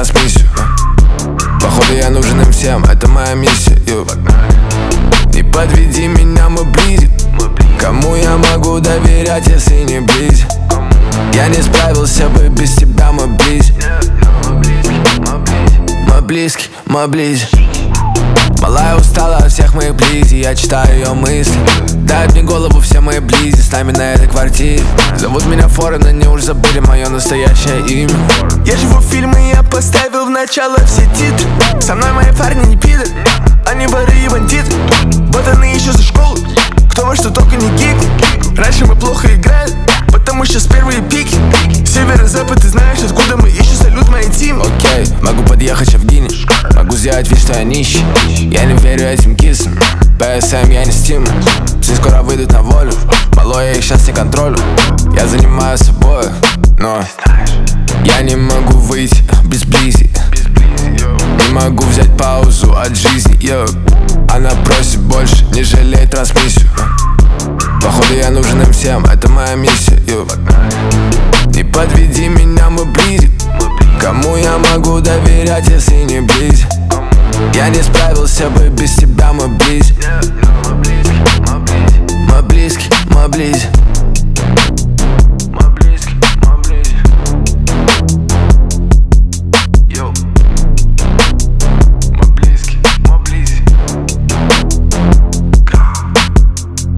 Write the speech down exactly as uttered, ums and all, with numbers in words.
трансмиссию. Походу я нужен им всем, это моя миссия. Ю. Не подведи меня, мы ближе. Кому я могу доверять, если не ближе? Я не справился бы без тебя, мы ближе. Мы близки, мы ближе. Малая устала от всех моих близи, я читаю ее мысли. Дают мне голову все мои близи, с нами на этой квартире. Зовут меня Форен, они уж забыли мое настоящее имя. Я живу в фильме, я поставил в начало все титры. Со мной мои парни не пидор, они воры и бандиты. Вот они еще за школу, кто во что только не гик. Раньше мы плохо играли, потому что с первые пики. Север и запад, ты знаешь, откуда мы ищем салют моей тимы. Окей, okay, могу подъехать в Гине, могу сделать вид, что я нищий. Я не верю этим кисам, пэ эс эм я не стим. Все скоро выйдут на волю, малой, я их сейчас не контролю. Я занимаюсь собой, но я не могу выйти без близи. Не могу взять паузу от жизни, йо. Она просит больше, не жалей трансмиссию. Походу я нужен им всем, это моя миссия, йо. Не подведи меня, мы ближе. Кому я могу доверять, если не ближе? Я не справился бы без тебя, мы ближе. Мы близки, мы ближе.